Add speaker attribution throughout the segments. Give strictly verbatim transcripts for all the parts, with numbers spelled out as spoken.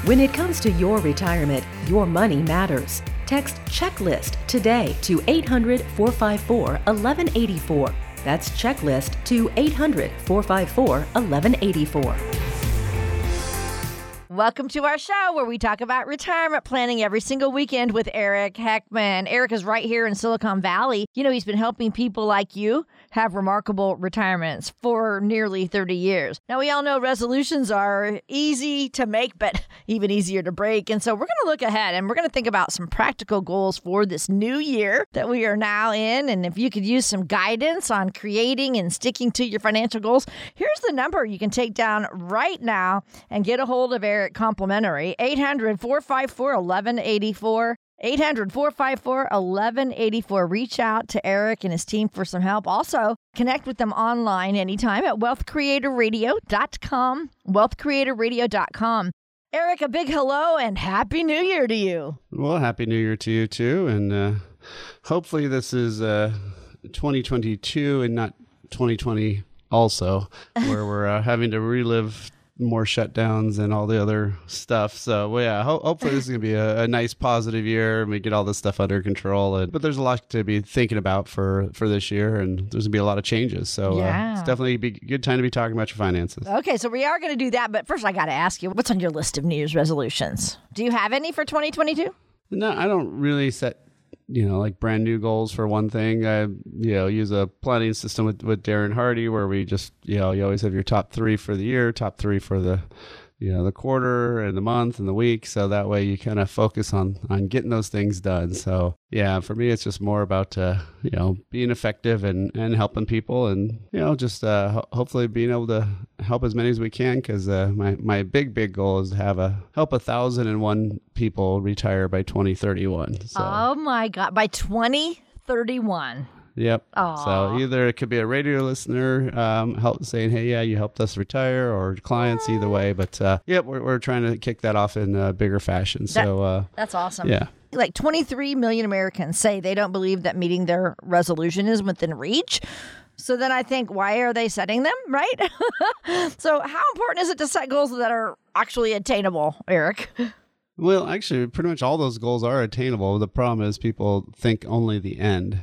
Speaker 1: When it comes to your retirement, your money matters. Text CHECKLIST today to eight hundred, four five four, one one eight four. That's CHECKLIST to eight hundred, four five four, one one eight four.
Speaker 2: Welcome to our show where we talk about retirement planning every single weekend with Eric Heckman. Eric is right here in Silicon Valley. You know, he's been helping people like you have remarkable retirements for nearly thirty years. Now, we all know resolutions are easy to make, but even easier to break. And so we're going to look ahead and we're going to think about some practical goals for this new year that we are now in. And if you could use some guidance on creating and sticking to your financial goals, here's the number you can take down right now and get a hold of Eric complimentary. eight hundred, four five four, one one eight four. eight hundred, four five four, one one eight four. Reach out to Eric and his team for some help. Also, connect with them online anytime at wealth creator radio dot com. wealth creator radio dot com. Eric, a big hello and Happy New Year to you.
Speaker 3: Well, Happy New Year to you too. And uh, hopefully this is uh, twenty twenty-two and not twenty twenty also, where we're uh, having to relive more shutdowns and all the other stuff. So well, yeah, ho- hopefully this is going to be a, a nice positive year and we get all this stuff under control. And, but there's a lot to be thinking about for, for this year, and there's going to be a lot of changes. So
Speaker 2: yeah.
Speaker 3: uh, it's definitely a good time to be talking about your finances.
Speaker 2: Okay, so we are going to do that. But first I got to ask you, what's on your list of New Year's resolutions? Do you have any for twenty twenty-two?
Speaker 3: No, I don't really set you know, like brand new goals for one thing. I, you know, use a planning system with, with Darren Hardy where we just, you know, you always have your top three for the year, top three for the, you know, the quarter and the month and the week. So that way you kind of focus on, on getting those things done. So yeah, for me, it's just more about, uh, you know, being effective and, and helping people and, you know, just uh, ho- hopefully being able to help as many as we can. Cause uh, my, my big, big goal is to have a help a thousand and one people retire by twenty thirty-one. So.
Speaker 2: Oh my God. By twenty thirty-one.
Speaker 3: Yep.
Speaker 2: Aww.
Speaker 3: So either it could be a radio listener um, help saying, hey, yeah, you helped us retire, or clients, either way. But uh, yeah, we're, we're trying to kick that off in a bigger fashion.
Speaker 2: That,
Speaker 3: so uh,
Speaker 2: that's awesome.
Speaker 3: Yeah.
Speaker 2: Like twenty-three million Americans say they don't believe that meeting their resolution is within reach. So then I think, why are they setting them, right? So how important is it to set goals that are actually attainable, Eric?
Speaker 3: Well, actually, pretty much all those goals are attainable. The problem is people think only the end.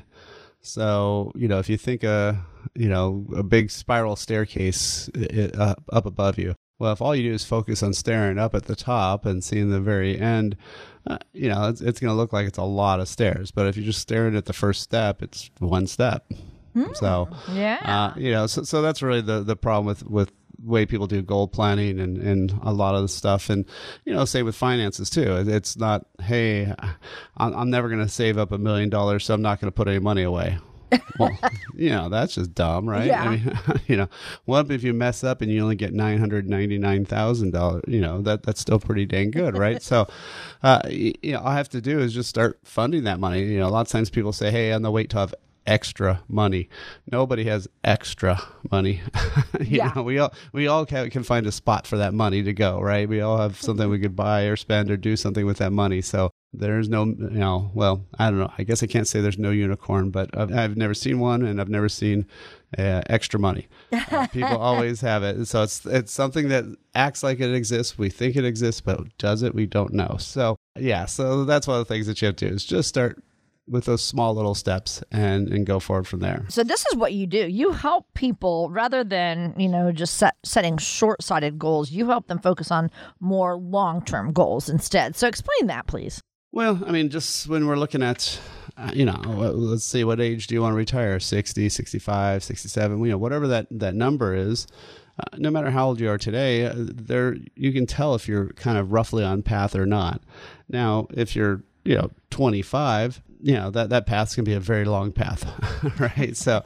Speaker 3: So, you know, if you think a, you know, a big spiral staircase it, uh, up above you, well, if all you do is focus on staring up at the top and seeing the very end, uh, you know, it's, it's going to look like it's a lot of stairs. But if you're just staring at the first step, it's one step. Hmm. So,
Speaker 2: yeah,
Speaker 3: uh, you know, so, so that's really the, the problem with, with way people do goal planning and, and a lot of the stuff. And, you know, say with finances too, it's not, hey, I'm, I'm never going to save up a million dollars, so I'm not going to put any money away. Well, you know, that's just dumb, right?
Speaker 2: Yeah.
Speaker 3: I mean, you know, what if you mess up and you only get nine hundred ninety-nine thousand dollars? You know, that that's still pretty dang good, right? So, uh, you know, all I have to do is just start funding that money. You know, a lot of times people say, hey, I'm the wait to have extra money. Nobody has extra money. you
Speaker 2: yeah.
Speaker 3: know, we all we all can, can find a spot for that money to go, right? We all have something we could buy or spend or do something with that money. So there's no, you know, well, I don't know. I guess I can't say there's no unicorn, but I've, I've never seen one, and I've never seen uh, extra money. Uh, people always have it. So it's it's something that acts like it exists. We think it exists, but does it? We don't know. So yeah, so that's one of the things that you have to do is just start with those small little steps and, and go forward from there.
Speaker 2: So this is what you do. You help people rather than, you know, just set, setting short-sighted goals. You help them focus on more long-term goals instead. So explain that, please.
Speaker 3: Well, I mean, just when we're looking at, uh, you know, let's see, what age do you want to retire? sixty, sixty-five, sixty-seven, you know, whatever that, that number is. Uh, no matter how old you are today, uh, there you can tell if you're kind of roughly on path or not. Now, if you're, you know, twenty-five, you know, that, that path's going to be a very long path, right? So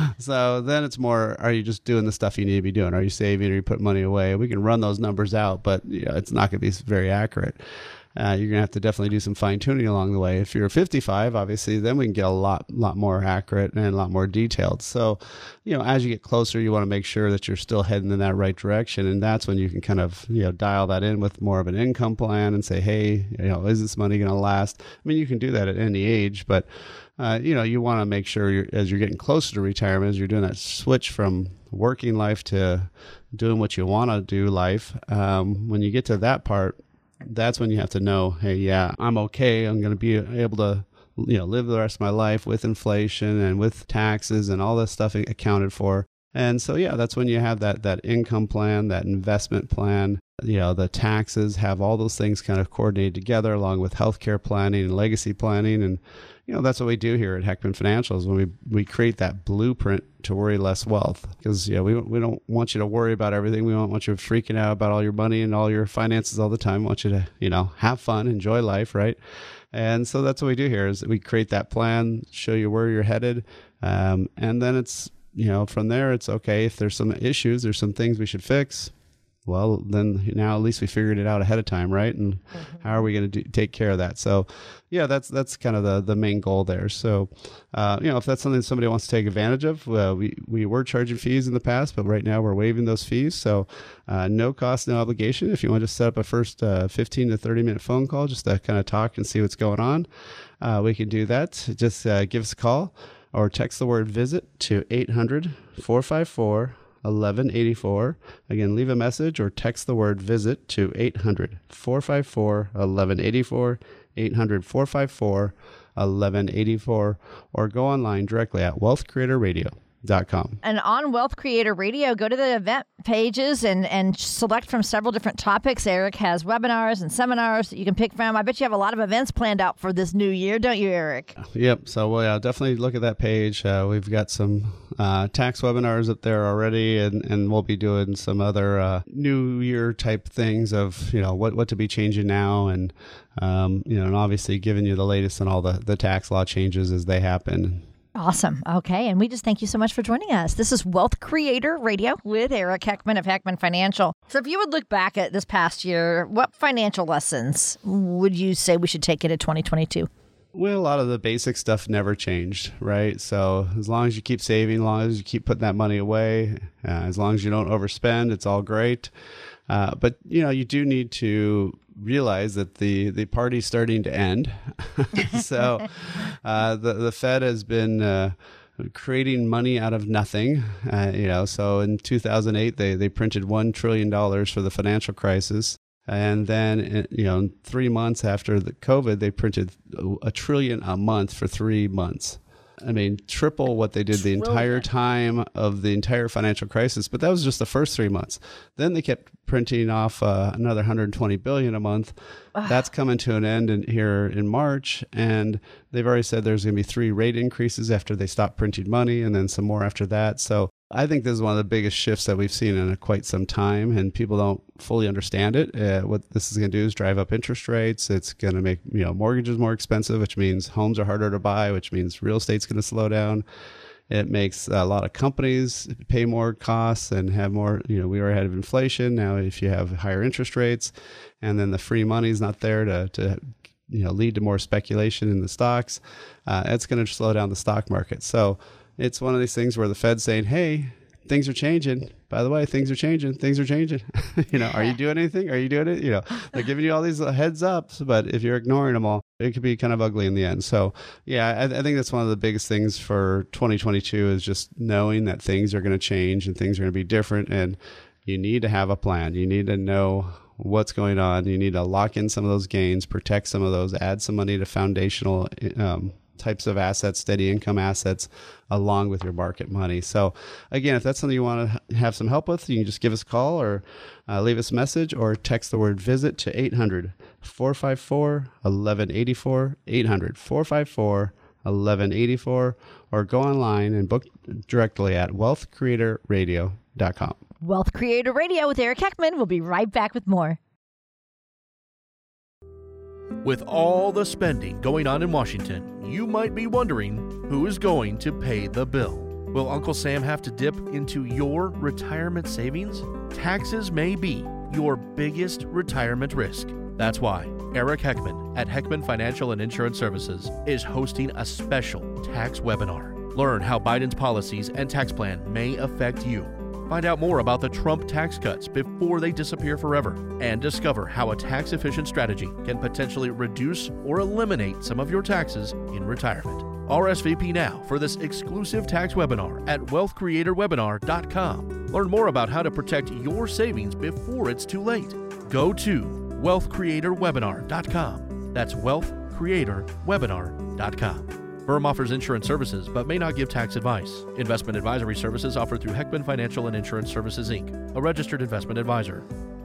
Speaker 3: so then it's more, are you just doing the stuff you need to be doing? Are you saving? Are you putting money away? We can run those numbers out, but you know, it's not going to be very accurate. Uh, you're going to have to definitely do some fine tuning along the way. If you're fifty-five, obviously, then we can get a lot, lot more accurate and a lot more detailed. So, you know, as you get closer, you want to make sure that you're still heading in that right direction. And that's when you can kind of, you know, dial that in with more of an income plan and say, hey, you know, is this money going to last? I mean, you can do that at any age, but, uh, you know, you want to make sure you're, as you're getting closer to retirement, as you're doing that switch from working life to doing what you want to do life, um, when you get to that part, that's when you have to know, hey, yeah, I'm okay. I'm going to be able to, you know, live the rest of my life with inflation and with taxes and all this stuff accounted for. And so, yeah, that's when you have that that income plan, that investment plan, you know, the taxes, have all those things kind of coordinated together along with healthcare planning and legacy planning. And, you know, that's what we do here at Heckman Financials when we, we create that blueprint to worry less wealth. Because, yeah, we, we don't want you to worry about everything. We don't want you freaking out about all your money and all your finances all the time. We want you to, you know, have fun, enjoy life, right? And so that's what we do here is we create that plan, show you where you're headed. Um, and then it's, you know, from there, it's okay. If there's some issues, there's some things we should fix. Well, then now at least we figured it out ahead of time, right? And mm-hmm. how are we going to take care of that? So, yeah, that's that's kind of the, the main goal there. So, uh, you know, if that's something somebody wants to take advantage of, uh, we we were charging fees in the past, but right now we're waiving those fees. So, uh, no cost, no obligation. If you want to set up a first uh, fifteen to thirty minute phone call just to kind of talk and see what's going on, uh, we can do that. Just uh, give us a call or text the word visit to eight hundred, four five four, eleven eighty-four. Again, leave a message or text the word visit to eight hundred, four five four, eleven eighty-four, eight hundred, four five four, eleven eighty-four, or go online directly at wealth creator radio dot com.
Speaker 2: And on Wealth Creator Radio, go to the event pages and, and select from several different topics. Eric has webinars and seminars that you can pick from. I bet you have a lot of events planned out for this new year, don't you, Eric?
Speaker 3: Yep. So well, yeah, definitely look at that page. Uh, we've got some uh, tax webinars up there already, and, and we'll be doing some other uh, new year type things of, you know, what, what to be changing now, and um, you know, and obviously giving you the latest on all the, the tax law changes as they happen.
Speaker 2: Awesome. Okay. And we just thank you so much for joining us. This is Wealth Creator Radio with Eric Heckman of Heckman Financial. So if you would look back at this past year, what financial lessons would you say we should take into twenty twenty-two?
Speaker 3: Well, a lot of the basic stuff never changed, right? So as long as you keep saving, as long as you keep putting that money away, uh, as long as you don't overspend, it's all great. Uh, but, you know, you do need to realize that the, the party's starting to end. so uh, the, the Fed has been uh, creating money out of nothing. Uh, you know, so in two thousand eight, they, they printed one trillion dollars for the financial crisis. And then, you know, three months after the COVID, they printed a trillion a month for three months. I mean, triple what they did the entire time of the entire financial crisis. But that was just the first three months. Then they kept printing off uh, another one hundred twenty billion dollars a month. Ugh. That's coming to an end in, here in March. And they've already said there's going to be three rate increases after they stop printing money, and then some more after that. So I think this is one of the biggest shifts that we've seen in a, quite some time, and people don't fully understand it. Uh, what this is going to do is drive up interest rates. It's going to make, you know, mortgages more expensive, which means homes are harder to buy, which means real estate's going to slow down. It makes a lot of companies pay more costs and have more, you know, we were ahead of inflation. Now, if you have higher interest rates and then the free money is not there to, to you know, lead to more speculation in the stocks, uh, it's going to slow down the stock market. So it's one of these things where the Fed's saying, hey, things are changing. By the way, things are changing. Things are changing. you know, are you doing anything? Are you doing it? You know, they're giving you all these heads ups, but if you're ignoring them all, it could be kind of ugly in the end. So, yeah, I, I think that's one of the biggest things for twenty twenty-two is just knowing that things are going to change and things are going to be different. And you need to have a plan. You need to know what's going on. You need to lock in some of those gains, protect some of those, add some money to foundational um types of assets, steady income assets, along with your market money. So again, if that's something you want to have some help with, you can just give us a call or uh, leave us a message or text the word visit to eight hundred, four five four, eleven eighty-four, eight hundred, four five four, eleven eighty-four, or go online and book directly at wealth creator radio dot com.
Speaker 2: Wealth Creator Radio with Eric Heckman. We'll be right back with more.
Speaker 4: With all the spending going on in Washington, you might be wondering who is going to pay the bill. Will Uncle Sam have to dip into your retirement savings? Taxes may be your biggest retirement risk. That's why Eric Heckman at Heckman Financial and Insurance Services is hosting a special tax webinar. Learn how Biden's policies and tax plan may affect you. Find out more about the Trump tax cuts before they disappear forever, and discover how a tax-efficient strategy can potentially reduce or eliminate some of your taxes in retirement. R S V P now for this exclusive tax webinar at wealth creator webinar dot com. Learn more about how to protect your savings before it's too late. Go to wealth creator webinar dot com. That's wealth creator webinar dot com. Firm offers insurance services but may not give tax advice. Investment advisory services offered through Heckman Financial and Insurance Services, Incorporated, a registered investment advisor.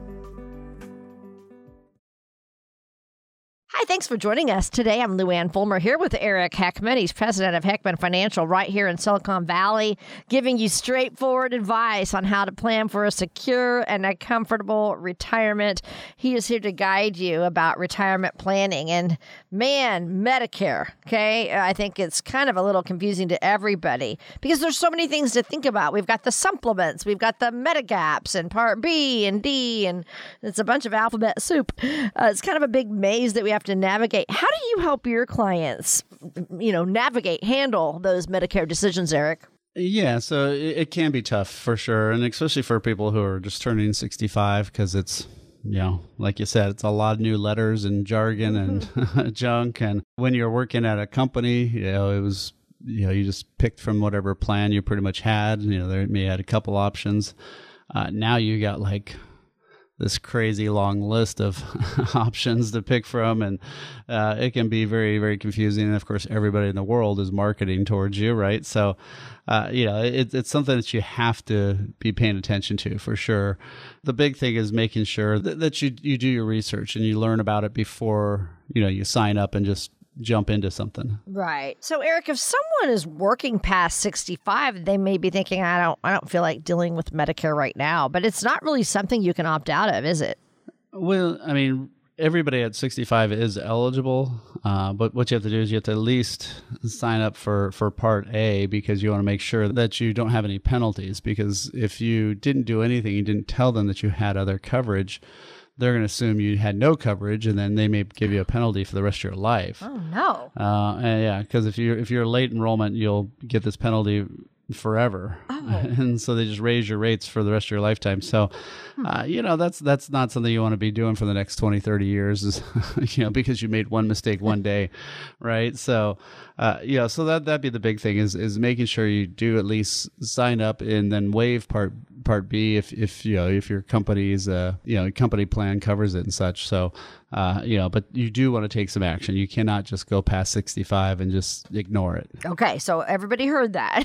Speaker 2: Hi, thanks for joining us today. I'm Lou Ann Fulmer here with Eric Heckman. He's president of Heckman Financial right here in Silicon Valley, giving you straightforward advice on how to plan for a secure and a comfortable retirement. He is here to guide you about retirement planning. And man, Medicare, okay? I think it's kind of a little confusing to everybody because there's so many things to think about. We've got the supplements, we've got the Medigaps and Part B and D, and it's a bunch of alphabet soup. Uh, it's kind of a big maze that we have to navigate. How do you help your clients, you know, navigate, handle those Medicare decisions, Eric?
Speaker 3: Yeah, so it, it can be tough for sure, and especially for people who are just turning sixty-five because it's, you know, like you said, it's a lot of new letters and jargon mm-hmm. and junk. And when you're working at a company, you know, it was, you know, you just picked from whatever plan you pretty much had. You know, they may had a couple options. Uh, now you got like this crazy long list of options to pick from, and uh, it can be very, very confusing. And of course, everybody in the world is marketing towards you, right? So, uh, you know, it, it's something that you have to be paying attention to for sure. The big thing is making sure that, that you you do your research and you learn about it before, you know, you sign up and just jump into something.
Speaker 2: Right. So, Eric, if someone is working past sixty-five, they may be thinking, I don't I don't feel like dealing with Medicare right now, but it's not really something you can opt out of, is it?
Speaker 3: Well, I mean, everybody at sixty-five is eligible, uh, but what you have to do is you have to at least sign up for, for Part A because you want to make sure that you don't have any penalties, because if you didn't do anything, you didn't tell them that you had other coverage, they're going to assume you had no coverage, and then they may give you a penalty for the rest of your life.
Speaker 2: Oh, no.
Speaker 3: Uh, and yeah, because if you're, if you're late enrollment, you'll get this penalty forever.
Speaker 2: Oh.
Speaker 3: And so they just raise your rates for the rest of your lifetime. So, uh, you know, that's that's not something you want to be doing for the next twenty, thirty years, is, you know, because you made one mistake one day, right? So, uh, you know, so that, that'd be the big thing is is making sure you do at least sign up and then waive Part Part B if, if you know, if your company's, uh, you know, company plan covers it and such. So, uh, you know, but you do want to take some action. You cannot just go past sixty-five and just ignore it.
Speaker 2: Okay, so everybody heard that.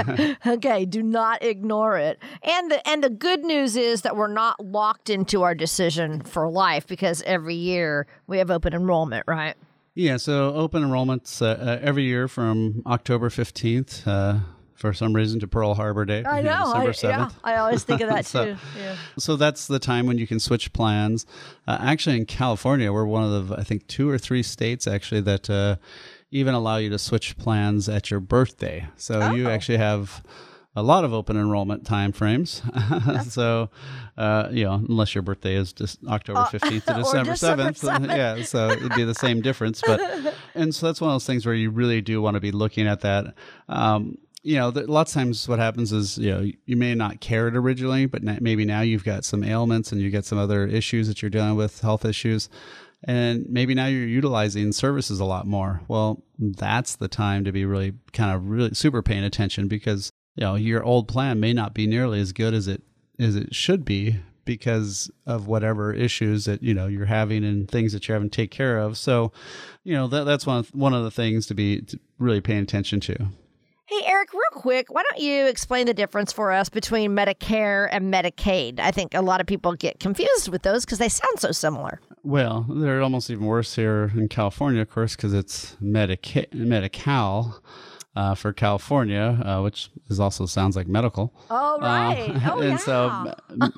Speaker 2: Okay, do not ignore it. And the and the good news is that we're not locked into our decision for life because every year we have open enrollment, right?
Speaker 3: Yeah, so open enrollment's uh, uh, every year from October fifteenth, uh, for some reason, to Pearl Harbor Day.
Speaker 2: I know.
Speaker 3: December seventh.
Speaker 2: I, yeah, I always think of that
Speaker 3: so,
Speaker 2: too. Yeah.
Speaker 3: So that's the time when you can switch plans. Uh, actually, in California, we're one of the, I think, two or three states actually that uh, even allow you to switch plans at your birthday. So
Speaker 2: oh.
Speaker 3: you actually have a lot of open enrollment time frames. So, uh, you know, unless your birthday is just October fifteenth to December seventh. Yeah, so it'd be the same difference. But and so that's one of those things where you really do want to be looking at that. Um, you know, the, lots of times what happens is, you know, you may not care it originally, but na- maybe now you've got some ailments and you get some other issues that you're dealing with, health issues. And maybe now you're utilizing services a lot more. Well, that's the time to be really kind of really super paying attention, because you know, your old plan may not be nearly as good as it as it should be because of whatever issues that, you know, you're having and things that you're having to take care of. So, you know, that, that's one of, one of the things to be to really paying attention to.
Speaker 2: Hey, Eric, real quick, why don't you explain the difference for us between Medicare and Medicaid? I think a lot of people get confused with those because they sound so similar.
Speaker 3: Well, they're almost even worse here in California, of course, because it's Medica- Medi-Cal. Uh, for California, uh, which is also sounds like medical.
Speaker 2: Oh, right.
Speaker 3: Uh,
Speaker 2: oh,
Speaker 3: and
Speaker 2: yeah.
Speaker 3: so,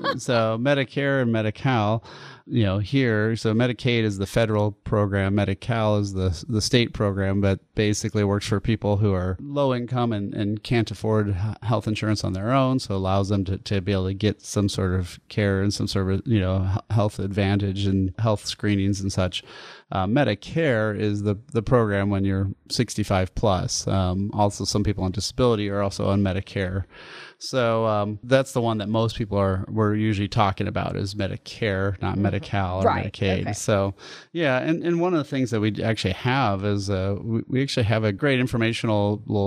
Speaker 3: so Medicare and Medi-Cal, you know, here, so Medicaid is the federal program, Medi-Cal is the the state program, but basically works for people who are low income and, and can't afford health insurance on their own, so allows them to, to be able to get some sort of care and some sort of, you know, health advantage and health screenings and such. Uh, Medicare is the, the program when you're sixty-five plus. Um, also, some people on disability are also on Medicare. So um, that's the one that most people are we're usually talking about is Medicare, not Medi-Cal or
Speaker 2: right.
Speaker 3: Medicaid.
Speaker 2: Okay.
Speaker 3: So yeah, and, and one of the things that we actually have is uh, we, we actually have a great informational little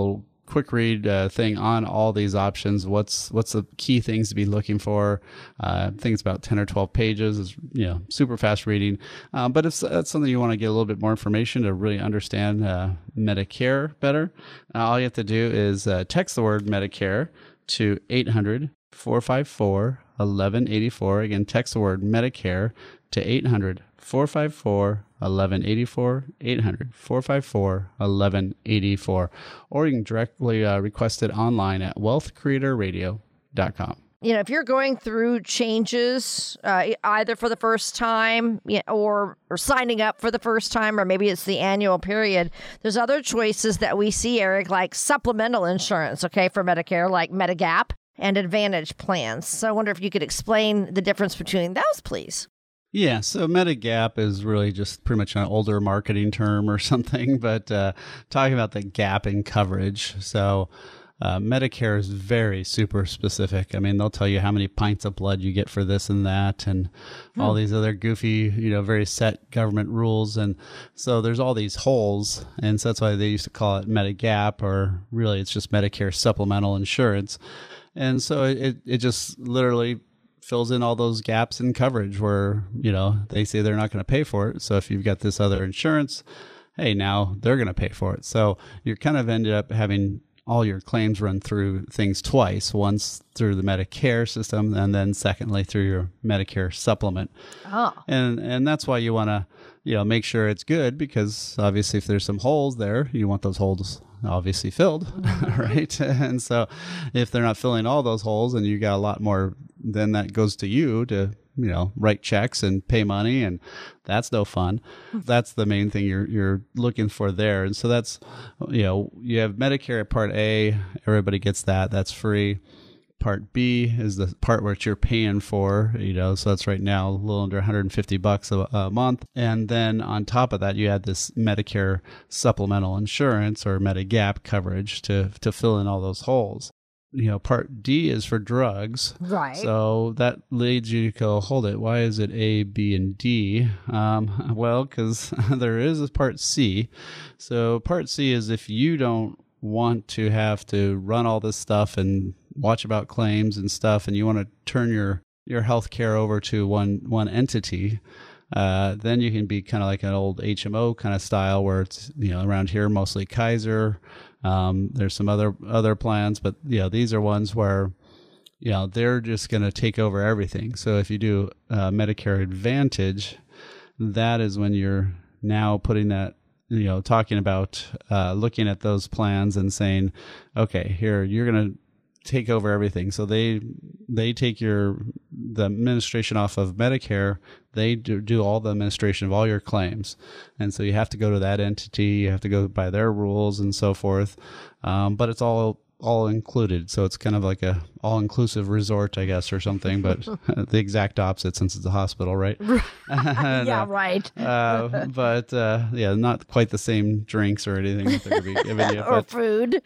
Speaker 3: quick read uh, thing on all these options. What's what's the key things to be looking for? Uh, I think it's about ten or twelve pages. It's, you know, super fast reading. Um, but if that's something you want to get a little bit more information to really understand uh, Medicare better, uh, all you have to do is uh, text the word Medicare to eight hundred, four five four, eleven eighty-four. Again, text the word Medicare to eight hundred, four five four, eleven eighty-four, eight hundred, four five four, eleven eighty-four. Or you can directly uh, request it online at wealth creator radio dot com.
Speaker 2: You know, if you're going through changes, uh, either for the first time or, or signing up for the first time, or maybe it's the annual period, there's other choices that we see, Eric, like supplemental insurance, okay, for Medicare, like Medigap and Advantage plans. So I wonder if you could explain the difference between those, please.
Speaker 3: Yeah, so Medigap is really just pretty much an older marketing term or something, but uh, talking about the gap in coverage. So uh, Medicare is very super specific. I mean, they'll tell you how many pints of blood you get for this and that, and hmm. all these other goofy, you know, very set government rules. And so there's all these holes, and so that's why they used to call it Medigap, or really it's just Medicare supplemental insurance. And so it, it just literally fills in all those gaps in coverage where, you know, they say they're not going to pay for it. So if you've got this other insurance, hey, now they're going to pay for it. So you're kind of ended up having all your claims run through things twice, once through the Medicare system, and then secondly through your Medicare supplement.
Speaker 2: Oh.
Speaker 3: And and that's why you want to, you know, make sure it's good, because obviously if there's some holes there, you want those holes obviously filled, mm-hmm. right? And so if they're not filling all those holes and you got a lot more, then that goes to you to, you know, write checks and pay money, and that's no fun. That's the main thing you're you're looking for there. And so that's, you know, you have Medicare Part A, everybody gets that, that's free. Part B is the part where you're paying for, you know, so that's right now a little under one hundred fifty bucks a, a month. And then on top of that, you add this Medicare supplemental insurance or Medigap coverage to to fill in all those holes. You know, Part D is for drugs.
Speaker 2: Right.
Speaker 3: So that leads you to go, hold it, why is it A, B, and D? Um, well, because there is a Part C. So Part C is if you don't want to have to run all this stuff and watch about claims and stuff, and you want to turn your, your health care over to one, one entity, uh, then you can be kind of like an old H M O kind of style where it's, you know, around here, mostly Kaiser. Um, there's some other, other plans, but you know, these are ones where, you know, they're just going to take over everything. So if you do uh, Medicare Advantage, that is when you're now putting that, you know, talking about uh, looking at those plans and saying, okay, here, you're going to take over everything. So they they take your the administration off of Medicare. They do, do all the administration of all your claims, and so you have to go to that entity. You have to go by their rules and so forth. Um, but it's all all included, so it's kind of like a all inclusive resort, I guess, or something. But the exact opposite, since it's a hospital, right? and,
Speaker 2: yeah,
Speaker 3: uh,
Speaker 2: right.
Speaker 3: uh, but uh, yeah, not quite the same drinks or anything that they're going to be giving you.
Speaker 2: Or
Speaker 3: but,
Speaker 2: food.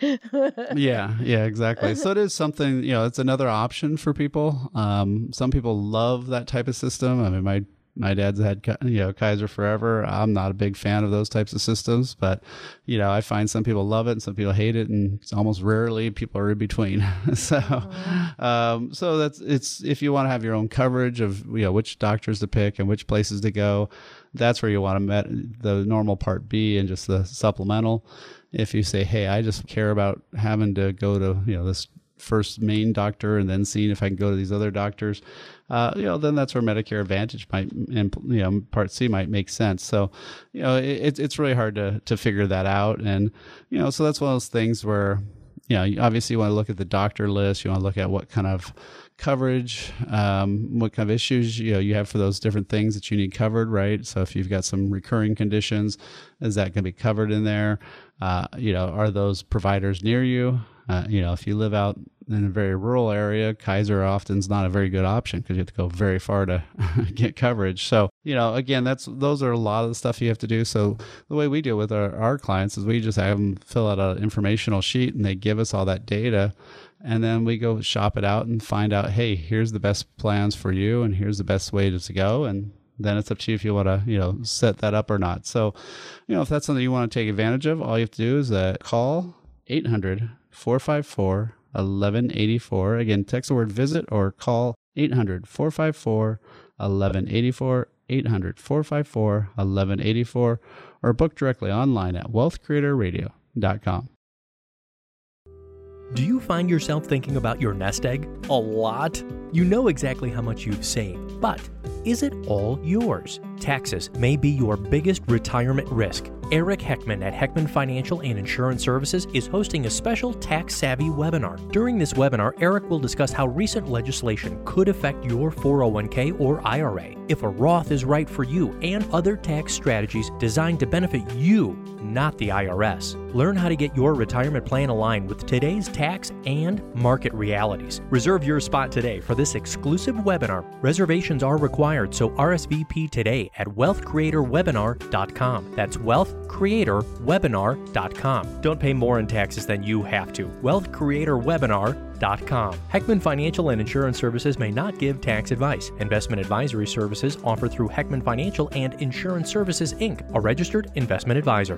Speaker 3: yeah, yeah, exactly. So it is something, you know, it's another option for people. Um, some people love that type of system. I mean, my My dad's had, you know, Kaiser forever. I'm not a big fan of those types of systems, but, you know, I find some people love it and some people hate it, and it's almost rarely people are in between. so, mm-hmm. um, so that's, it's, if you want to have your own coverage of, you know, which doctors to pick and which places to go, that's where you want to met the normal Part B and just the supplemental. If you say, hey, I just care about having to go to, you know, this first main doctor and then seeing if I can go to these other doctors, uh, you know, then that's where Medicare Advantage might, and, you know, Part C might make sense. So, you know, it, it's really hard to, to figure that out. And, you know, so that's one of those things where, you know, you obviously want to look at the doctor list. You want to look at what kind of coverage, um, what kind of issues, you know, you have for those different things that you need covered, right? So if you've got some recurring conditions, is that going to be covered in there? Uh, you know, are those providers near you? Uh, you know, if you live out in a very rural area, Kaiser often is not a very good option because you have to go very far to get coverage. So, you know, again, that's those are a lot of the stuff you have to do. So the way we deal with our, our clients is we just have them fill out an informational sheet and they give us all that data. And then we go shop it out and find out, hey, here's the best plans for you and here's the best way to go. And then it's up to you if you want to, you know, set that up or not. So, you know, if that's something you want to take advantage of, all you have to do is uh, call eight hundred, four five four, eleven eighty-four. Again, text the word visit or call eight hundred, four five four, eleven eighty-four, eight hundred, four five four, eleven eighty-four, or book directly online at wealth creator radio dot com.
Speaker 5: Do you find yourself thinking about your nest egg a lot? You know exactly how much you've saved, but is it all yours? Taxes may be your biggest retirement risk. Eric Heckman at Heckman Financial and Insurance Services is hosting a special tax-savvy webinar. During this webinar, Eric will discuss how recent legislation could affect your four oh one k or I R A, if a Roth is right for you, and other tax strategies designed to benefit you, not the I R S. Learn how to get your retirement plan aligned with today's tax and market realities. Reserve your spot today for this exclusive webinar. Reservations are required, so R S V P today at wealth creator webinar dot com. That's wealth creator webinar dot com. Don't pay more in taxes than you have to. wealth creator webinar dot com. Heckman Financial and Insurance Services may not give tax advice. Investment advisory services offered through Heckman Financial and Insurance Services, Incorporated, a registered investment advisor.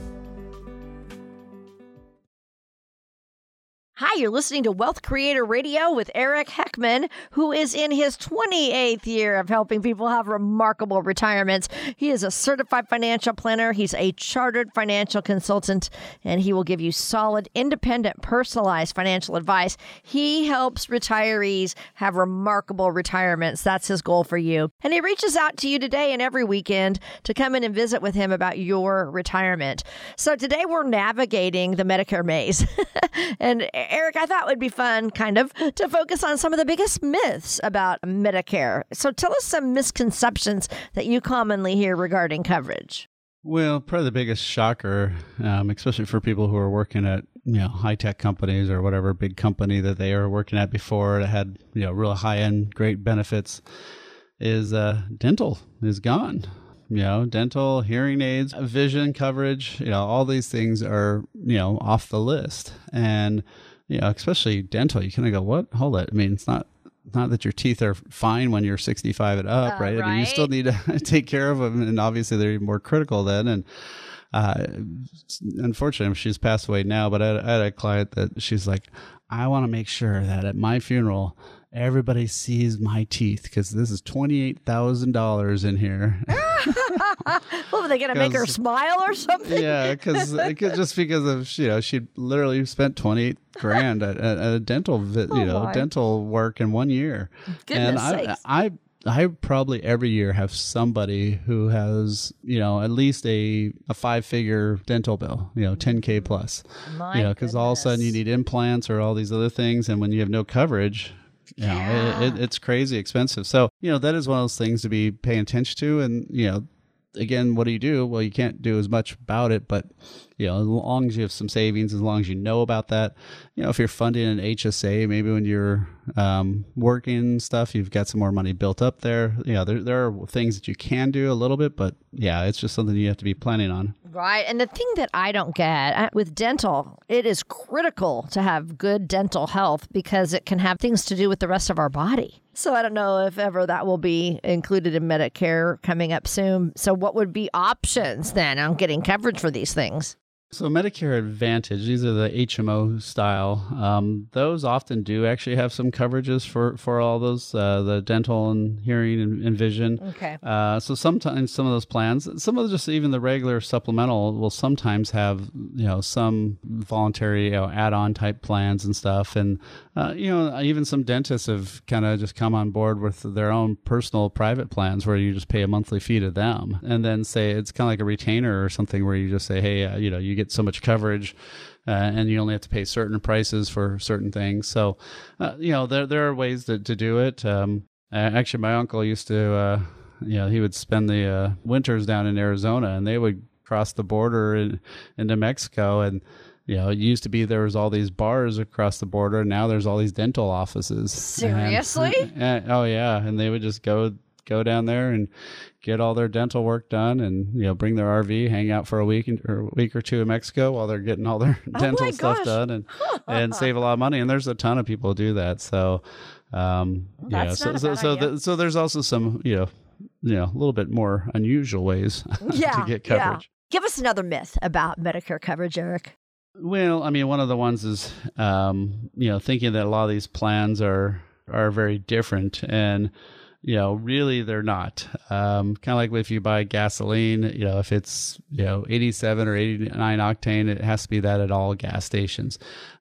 Speaker 2: Hi, you're listening to Wealth Creator Radio with Eric Heckman, who is in his twenty-eighth year of helping people have remarkable retirements. He is a certified financial planner. He's a chartered financial consultant, and he will give you solid, independent, personalized financial advice. He helps retirees have remarkable retirements. That's his goal for you. And he reaches out to you today and every weekend to come in and visit with him about your retirement. So today we're navigating the Medicare maze. And Eric, I thought it would be fun, kind of, to focus on some of the biggest myths about Medicare. So tell us some misconceptions that you commonly hear regarding coverage.
Speaker 3: Well, probably the biggest shocker, um, especially for people who are working at, you know, high-tech companies or whatever big company that they were working at before that had, you know, real high-end, great benefits, is uh, dental is gone. You know, dental, hearing aids, vision coverage, you know, all these things are, you know, off the list. And, you know, especially dental, you kind of go, what? Hold it. I mean, it's not not that your teeth are fine when you're sixty-five and up,
Speaker 2: uh,
Speaker 3: right?
Speaker 2: right?
Speaker 3: I mean, you still need to take care of them. And obviously they're more critical then. And uh, unfortunately, she's passed away now, but I had, I had a client that she's like, I want to make sure that at my funeral, everybody sees my teeth because this is twenty-eight thousand dollars in here.
Speaker 2: Well, are they going to make her smile or something?
Speaker 3: Yeah, because just because of, you know, she literally spent twenty-eight grand at, at, at a dental, vi-
Speaker 2: oh
Speaker 3: you know,
Speaker 2: my.
Speaker 3: dental work in one year.
Speaker 2: Goodness
Speaker 3: and
Speaker 2: sakes.
Speaker 3: I, I, I probably every year have somebody who has, you know, at least a, a five figure dental bill, you know, ten K plus,
Speaker 2: My
Speaker 3: you know, because all of a sudden you need implants or all these other things. And when you have no coverage, you know,
Speaker 2: Yeah.
Speaker 3: it, it, it's crazy expensive. So, you know, that is one of those things to be paying attention to. And, you know, again, what do you do? Well, you can't do as much about it, but, you know, as long as you have some savings, as long as you know about that, you know, if you're funding an H S A, maybe when you're um, working and stuff, you've got some more money built up there. You know, there, there are things that you can do a little bit, but yeah, it's just something you have to be planning on.
Speaker 2: Right. And the thing that I don't get uh, with dental, it is critical to have good dental health because it can have things to do with the rest of our body. So I don't know if ever that will be included in Medicare coming up soon. So what would be options then on getting coverage for these things?
Speaker 3: So Medicare Advantage, these are the H M O style. Um, those often do actually have some coverages for, for all those, uh, the dental and hearing and, and vision.
Speaker 2: Okay.
Speaker 3: Uh, so sometimes some of those plans, some of just even the regular supplemental will sometimes have, you know, some voluntary, you know, add-on type plans and stuff. And, uh, you know, even some dentists have kind of just come on board with their own personal private plans where you just pay a monthly fee to them. And then say it's kind of like a retainer or something where you just say, hey, uh, you know, you get so much coverage uh, and you only have to pay certain prices for certain things. So, uh, you know, there there are ways to, to do it. Um, actually, my uncle used to, uh, you know, he would spend the uh, winters down in Arizona and they would cross the border in, into Mexico. And, you know, it used to be there was all these bars across the border. And now there's all these dental offices.
Speaker 2: Seriously?
Speaker 3: And, and, oh, yeah. And they would just go go down there and get all their dental work done and, you know, bring their R V, hang out for a week or a week or two in Mexico while they're getting all their
Speaker 2: Oh
Speaker 3: dental
Speaker 2: my
Speaker 3: stuff
Speaker 2: gosh.
Speaker 3: done and, and save a lot of money. And there's a ton of people who do that. So, um, yeah,
Speaker 2: That's
Speaker 3: so,
Speaker 2: not a
Speaker 3: so,
Speaker 2: bad
Speaker 3: so,
Speaker 2: idea.
Speaker 3: th- so there's also some, you know, you know, a little bit more unusual ways
Speaker 2: Yeah,
Speaker 3: to get
Speaker 2: yeah.
Speaker 3: coverage.
Speaker 2: Give us another myth about Medicare coverage, Eric.
Speaker 3: Well, I mean, one of the ones is, um, you know, thinking that a lot of these plans are are very different, and you know, really they're not. Um, kind of like if you buy gasoline, you know, if it's you know eighty-seven or eighty-nine octane, it has to be that at all gas stations.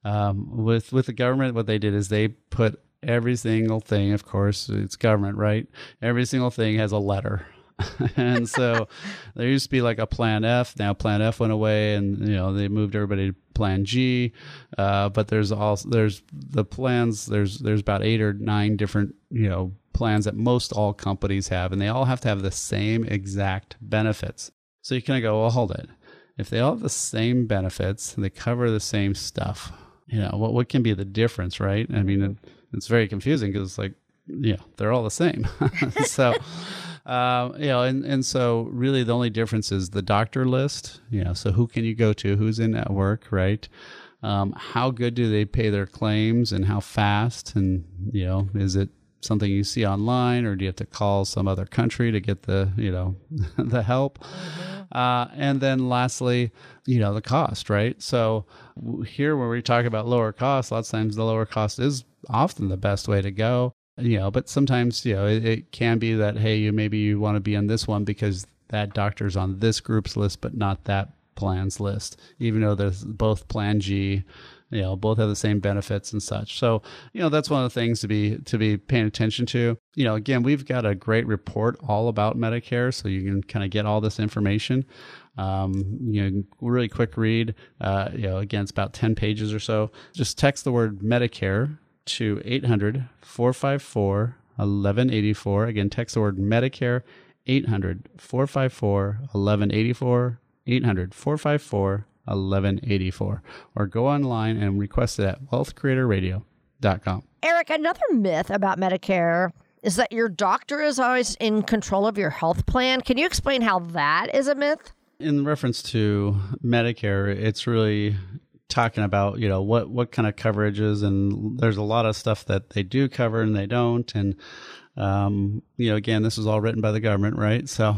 Speaker 3: Um, with with the government, what they did is they put every single thing. Of course, it's government, right? Every single thing has a letter. And so there used to be like a Plan F. Now Plan F went away, and you know they moved everybody to Plan G. Uh, but there's also there's the plans. There's there's about eight or nine different you know plans that most all companies have, and they all have to have the same exact benefits. So you kind of go, well, hold it. If they all have the same benefits, they cover the same stuff. You know what what can be the difference, right? I mean, it, it's very confusing because it's like, yeah, they're all the same. So. Uh, you know, and, and so really the only difference is the doctor list, you know, so who can you go to, who's in network, right? Um, how good do they pay their claims and how fast? And, you know, is it something you see online, or do you have to call some other country to get the, you know, the help? Mm-hmm. Uh, and then lastly, you know, the cost, right? So here when we talk about lower cost, lots of times the lower cost is often the best way to go. You know, but sometimes, you know, it, it can be that, hey, you maybe you want to be on this one because that doctor's on this group's list, but not that plan's list, even though there's both Plan G, you know, both have the same benefits and such. So, you know, that's one of the things to be to be paying attention to. You know, again, we've got a great report all about Medicare, so you can kind of get all this information. Um, you know, really quick read. Uh, you know, again, it's about ten pages or so. Just text the word Medicare to eight hundred, four five four, eleven eighty-four. Again, text the word Medicare, eight hundred, four five four, eleven eighty-four, eight hundred, four five four, eleven eighty-four. Or go online and request it at wealth creator radio dot com.
Speaker 2: Eric, another myth about Medicare is that your doctor is always in control of your health plan. Can you explain how that is a myth?
Speaker 3: In reference to Medicare, it's really talking about, you know, what, what kind of coverages, and there's a lot of stuff that they do cover and they don't. And, um, you know, again, this is all written by the government, right? So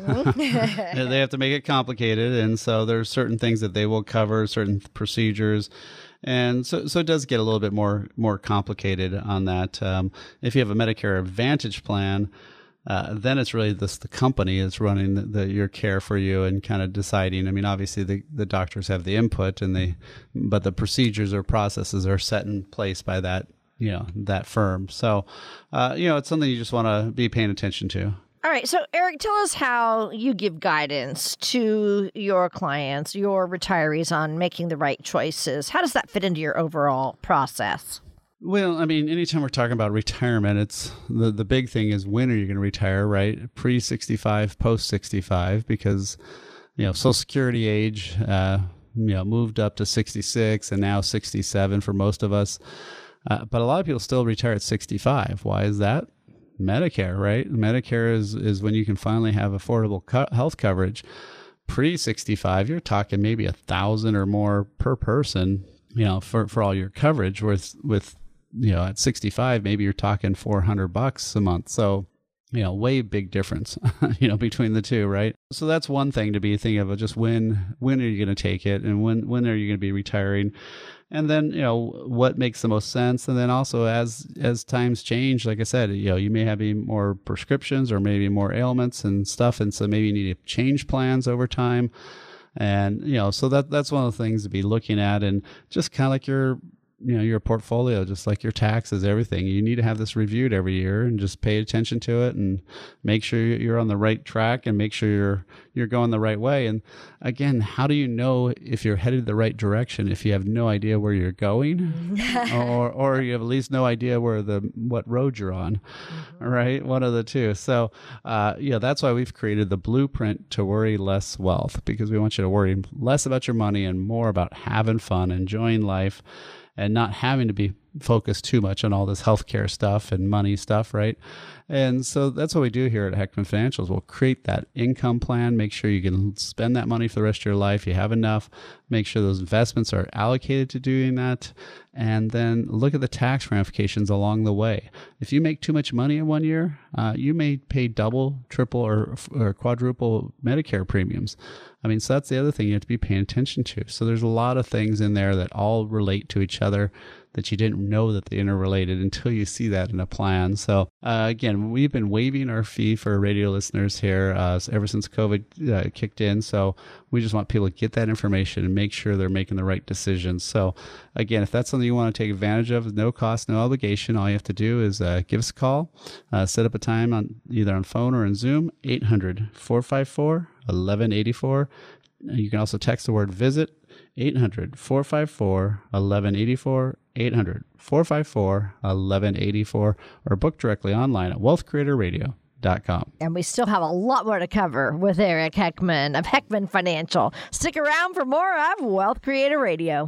Speaker 3: mm-hmm. They have to make it complicated. And so there's certain things that they will cover, certain procedures. And so, so it does get a little bit more, more complicated on that. Um, if you have a Medicare Advantage plan, Uh, then it's really this, the company is running the, the, your care for you and kind of deciding. I mean, obviously the, the doctors have the input, and they, but the procedures or processes are set in place by that, you know, that firm. So, uh, you know, it's something you just want to be paying attention to.
Speaker 2: All right. So, Eric, tell us how you give guidance to your clients, your retirees, on making the right choices. How does that fit into your overall process?
Speaker 3: Well, I mean, anytime we're talking about retirement, it's the, the big thing is when are you going to retire, right? Pre sixty-five, post sixty-five, because, you know, Social Security age, uh, you know, moved up to sixty-six and now sixty-seven for most of us. Uh, but a lot of people still retire at sixty-five. Why is that? Medicare, right? Medicare is, is when you can finally have affordable co- health coverage. Pre sixty-five, you're talking maybe a thousand or more per person, you know, for, for all your coverage. With, with, you know, at sixty-five, maybe you're talking four hundred bucks a month. So, you know, way big difference, you know, between the two, right? So that's one thing to be thinking of, just when, when are you going to take it, and when, when are you going to be retiring? And then, you know, what makes the most sense? And then also as, as times change, like I said, you know, you may have more prescriptions or maybe more ailments and stuff. And so maybe you need to change plans over time. And, you know, so that, that's one of the things to be looking at, and just kind of like your, you know, your portfolio, just like your taxes, everything. You need to have this reviewed every year and just pay attention to it and make sure you're on the right track and make sure you're you're going the right way. And again, how do you know if you're headed the right direction if you have no idea where you're going, or or you have at least no idea where the what road you're on, mm-hmm. right? One of the two. So, uh, yeah, that's why we've created the Blueprint to Worry Less Wealth, because we want you to worry less about your money and more about having fun, enjoying life, and not having to be focus too much on all this healthcare stuff and money stuff, right? And so that's what we do here at Heckman Financials. We'll create that income plan, make sure you can spend that money for the rest of your life. You have enough, make sure those investments are allocated to doing that, and then look at the tax ramifications along the way. If you make too much money in one year, uh, you may pay double, triple, or, or quadruple Medicare premiums. I mean, so that's the other thing you have to be paying attention to. So there's a lot of things in there that all relate to each other that you didn't know that they interrelated until you see that in a plan. So uh, again, we've been waiving our fee for radio listeners here uh, ever since COVID uh, kicked in. So we just want people to get that information and make sure they're making the right decisions. So again, if that's something you want to take advantage of, no cost, no obligation, all you have to do is uh, give us a call, uh, set up a time on either on phone or in Zoom, eight hundred, four five four, eleven eighty-four. You can also text the word visit, eight hundred, four five four, eleven eighty-four, eight hundred, four five four, eleven eighty-four, or book directly online at wealth creator radio dot com.
Speaker 2: And we still have a lot more to cover with Eric Heckman of Heckman Financial. Stick around for more of Wealth Creator Radio.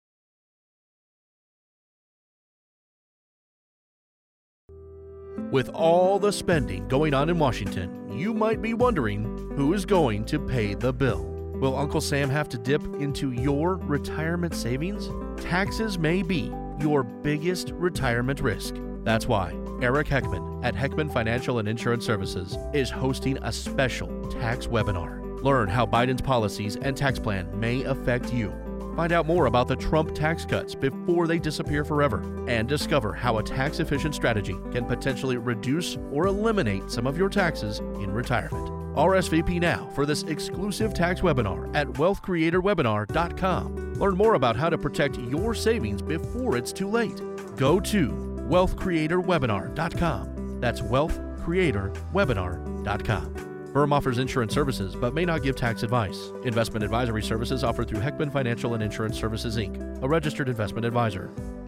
Speaker 4: With all the spending going on in Washington, you might be wondering who is going to pay the bill. Will Uncle Sam have to dip into your retirement savings? Taxes may be your biggest retirement risk. That's why Eric Heckman at Heckman Financial and Insurance Services is hosting a special tax webinar. Learn how Biden's policies and tax plan may affect you. Find out more about the Trump tax cuts before they disappear forever, and discover how a tax-efficient strategy can potentially reduce or eliminate some of your taxes in retirement. R S V P now for this exclusive tax webinar at wealth creator webinar dot com. Learn more about how to protect your savings before it's too late. Go to wealth creator webinar dot com. That's wealth creator webinar dot com. Firm offers insurance services but may not give tax advice. Investment advisory services offered through Heckman Financial and Insurance Services, Incorporated, a registered investment advisor.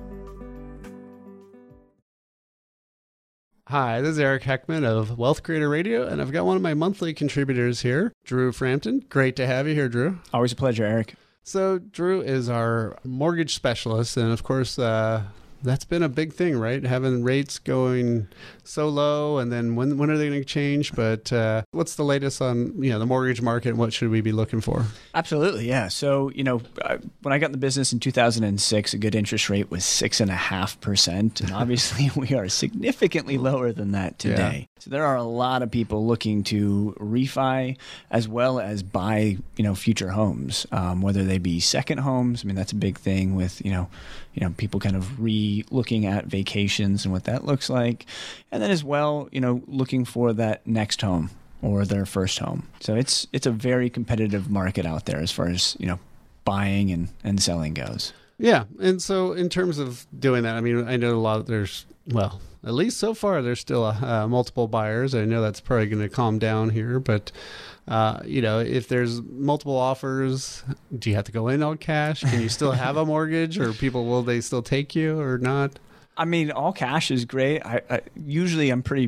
Speaker 3: Hi, this is Eric Heckman of Wealth Creator Radio, and I've got one of my monthly contributors here, Drew Frampton. Great to have you here, Drew.
Speaker 6: Always a pleasure, Eric.
Speaker 3: So Drew is our mortgage specialist, and of course, uh, that's been a big thing, right? Having rates going so low, and then when when are they going to change? But uh, what's the latest on you know the mortgage market, and what should we be looking for?
Speaker 6: Absolutely, yeah. So you know, when I got in the business in two thousand six, a good interest rate was six and a half percent, and obviously we are significantly lower than that today. Yeah. So there are a lot of people looking to refi as well as buy you know future homes, um, whether they be second homes. I mean, that's a big thing with you know you know people kind of re looking at vacations and what that looks like. And then as well, you know, looking for that next home or their first home. So it's it's a very competitive market out there as far as, you know, buying and, and selling goes.
Speaker 3: Yeah. And so in terms of doing that, I mean, I know a lot of there's, well, at least so far, there's still uh, multiple buyers. I know that's probably going to calm down here, but uh, you know, if there's multiple offers, do you have to go in all cash? Can you still have a mortgage, or people, will they still take you or not?
Speaker 6: I mean, all cash is great. I, I usually I'm pretty,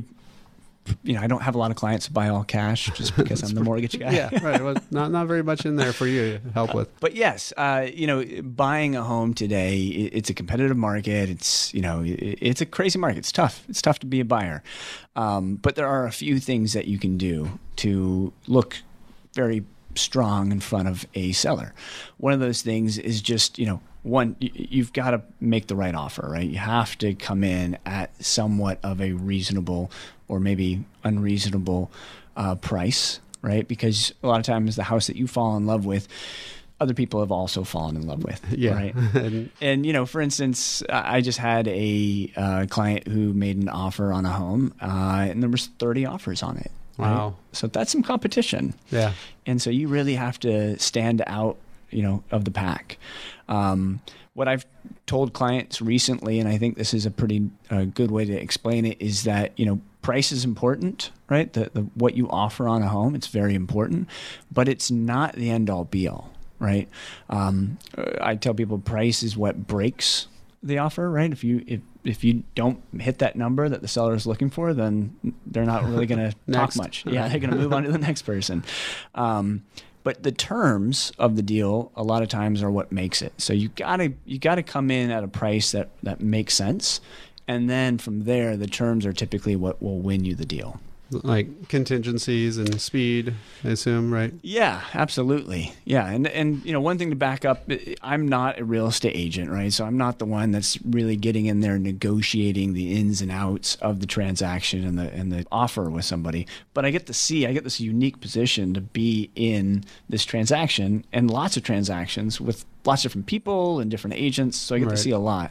Speaker 6: you know, I don't have a lot of clients who buy all cash just because I'm the mortgage guy.
Speaker 3: Yeah, right. Well, not not very much in there for you to help with.
Speaker 6: But yes, uh, you know, buying a home today, it's a competitive market. It's, you know, it's a crazy market. It's tough. It's tough to be a buyer. Um, but there are a few things that you can do to look very strong in front of a seller. One of those things is just, you know, one, you've got to make the right offer, right? You have to come in at somewhat of a reasonable or maybe unreasonable uh, price, right? Because a lot of times the house that you fall in love with, other people have also fallen in love with,
Speaker 3: yeah.
Speaker 6: right? and, and, you know, for instance, I just had a uh, client who made an offer on a home, uh, and there was thirty offers on it.
Speaker 3: Wow.
Speaker 6: Right? So that's some competition.
Speaker 3: Yeah.
Speaker 6: And so you really have to stand out, you know, of the pack. Um, what I've told clients recently, and I think this is a pretty uh, good way to explain it, is that, you know, price is important, right? The, the what you offer on a home, it's very important, but it's not the end all be all, right? Um, I tell people price is what breaks the offer, right? If you if if you don't hit that number that the seller is looking for, then they're not really going to talk much. Yeah, they're going to move on to the next person. Um, But the terms of the deal a lot of times are what makes it. So you gotta you gotta come in at a price that, that makes sense. And then from there, the terms are typically what will win you the deal.
Speaker 3: Like contingencies and speed, I assume, right?
Speaker 6: Yeah, absolutely. Yeah. And, and, you know, one thing to back up, I'm not a real estate agent, right? So I'm not the one that's really getting in there negotiating the ins and outs of the transaction and the, and the offer with somebody. But I get to see, I get this unique position to be in this transaction and lots of transactions with lots of different people and different agents. So I get
Speaker 3: Right.
Speaker 6: to see a lot.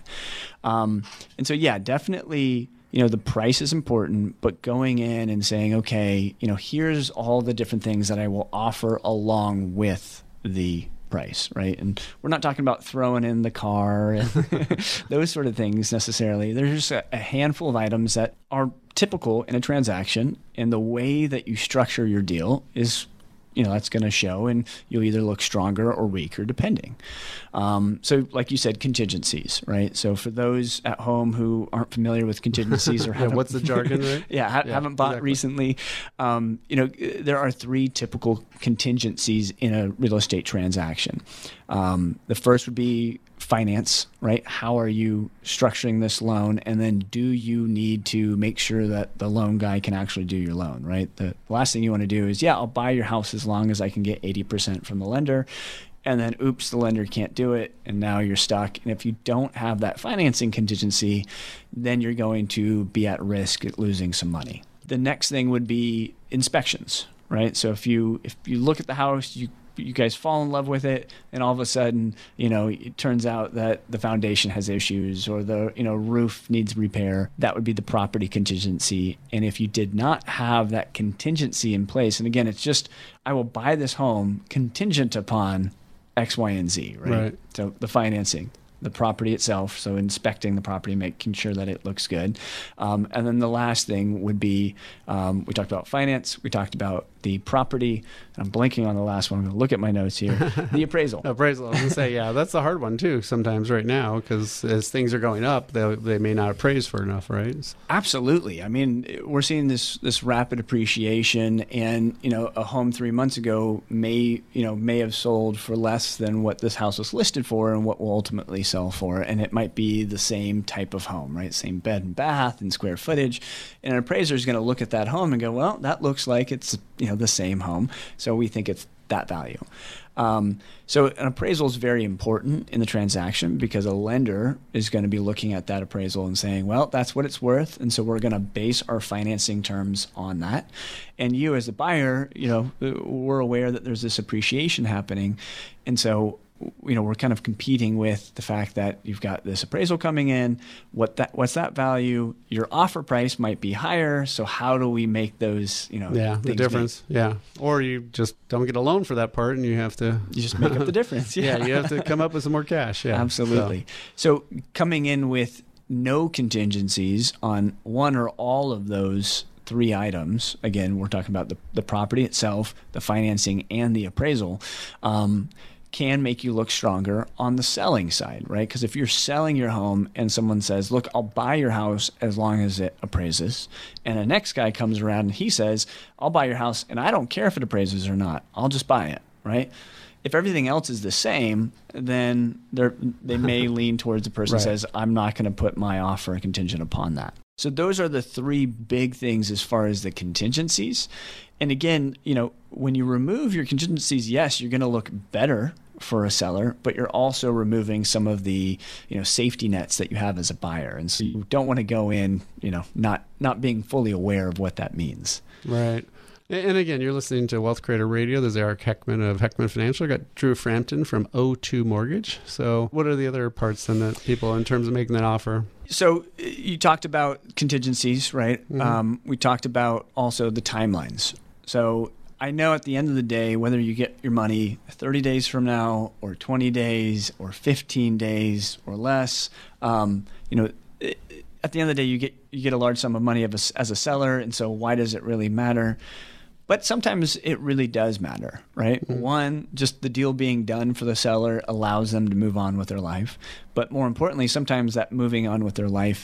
Speaker 6: Um, and so, yeah, definitely, you know, the price is important, but going in and saying, okay, you know, here's all the different things that I will offer along with the price, right? And we're not talking about throwing in the car and those sort of things necessarily. There's just a, a handful of items that are typical in a transaction, and the way that you structure your deal is, you know, that's going to show, and you'll either look stronger or weaker depending. Um, so like you said, contingencies, right? So for those at home who aren't familiar with contingencies or
Speaker 3: Yeah,
Speaker 6: haven't,
Speaker 3: what's the jargon, right?
Speaker 6: yeah, ha-
Speaker 3: Yeah,
Speaker 6: haven't bought
Speaker 3: exactly.
Speaker 6: recently, um, you know, there are three typical contingencies in a real estate transaction. Um, the first would be finance, right? How are you structuring this loan? And then do you need to make sure that the loan guy can actually do your loan, right? The last thing you want to do is, yeah, I'll buy your house as long as I can get eighty percent from the lender. And then, oops, the lender can't do it. And now you're stuck. And if you don't have that financing contingency, then you're going to be at risk at losing some money. The next thing would be inspections, right? So if you if you look at the house, you you guys fall in love with it, and all of a sudden, you know, it turns out that the foundation has issues or the, you know, roof needs repair. That would be the property contingency. And if you did not have that contingency in place, and again, it's just, I will buy this home contingent upon X, Y, and Z, right?
Speaker 3: Right.
Speaker 6: So the financing, the property itself, so inspecting the property, making sure that it looks good. Um, and then the last thing would be, um, we talked about finance, we talked about the property, and I'm blanking on the last one. I'm going to look at my notes here. The appraisal.
Speaker 3: Appraisal. I was going to say, yeah, that's the hard one too sometimes right now, because as things are going up, they, they may not appraise for enough, right?
Speaker 6: Absolutely. I mean, we're seeing this this rapid appreciation, and you know, a home three months ago may you know may have sold for less than what this house was listed for, and what will ultimately sell for. And it might be the same type of home, right? Same bed and bath and square footage. And an appraiser is going to look at that home and go, well, that looks like it's you know the same home, so we think it's that value. Um, so an appraisal is very important in the transaction, because a lender is going to be looking at that appraisal and saying, well, that's what it's worth. And so we're going to base our financing terms on that. And you as a buyer, you know, we're aware that there's this appreciation happening. And so, you know, we're kind of competing with the fact that you've got this appraisal coming in. What that, what's that value? Your offer price might be higher. So how do we make those, you know,
Speaker 3: Yeah, the
Speaker 6: things
Speaker 3: difference. Yeah. Or you just don't get a loan for that part, and you have to...
Speaker 6: make- you just make up the difference.
Speaker 3: Yeah, you have to come up with some more cash. Yeah,
Speaker 6: Absolutely. So coming in with no contingencies on one or all of those three items, again, we're talking about the, the property itself, the financing, and the appraisal, um, can make you look stronger on the selling side, right? Because if you're selling your home and someone says, look, I'll buy your house as long as it appraises, and the next guy comes around and he says, I'll buy your house and I don't care if it appraises or not, I'll just buy it, right? If everything else is the same, then they're, they may lean towards the person
Speaker 3: Right.
Speaker 6: who says, I'm not going to put my offer contingent upon that. So those are the three big things as far as the contingencies. And again, you know, when you remove your contingencies, yes, you're going to look better for a seller, but you're also removing some of the, you know, safety nets that you have as a buyer. And so you don't want to go in, you know, not not being fully aware of what that means.
Speaker 3: Right. And again, you're listening to Wealth Creator Radio. There's Eric Heckman of Heckman Financial. Got Drew Frampton from O two Mortgage. So what are the other parts then that people, in terms of making that offer?
Speaker 6: So you talked about contingencies, right?
Speaker 3: Mm-hmm.
Speaker 6: Um, we talked about also the timelines. So I know at the end of the day, whether you get your money thirty days from now or twenty days or fifteen days or less, um, you know, at the end of the day, you get you get a large sum of money as a, as a seller. And so why does it really matter? But sometimes it really does matter, right? Mm-hmm. One, just the deal being done for the seller allows them to move on with their life. But more importantly, sometimes that moving on with their life is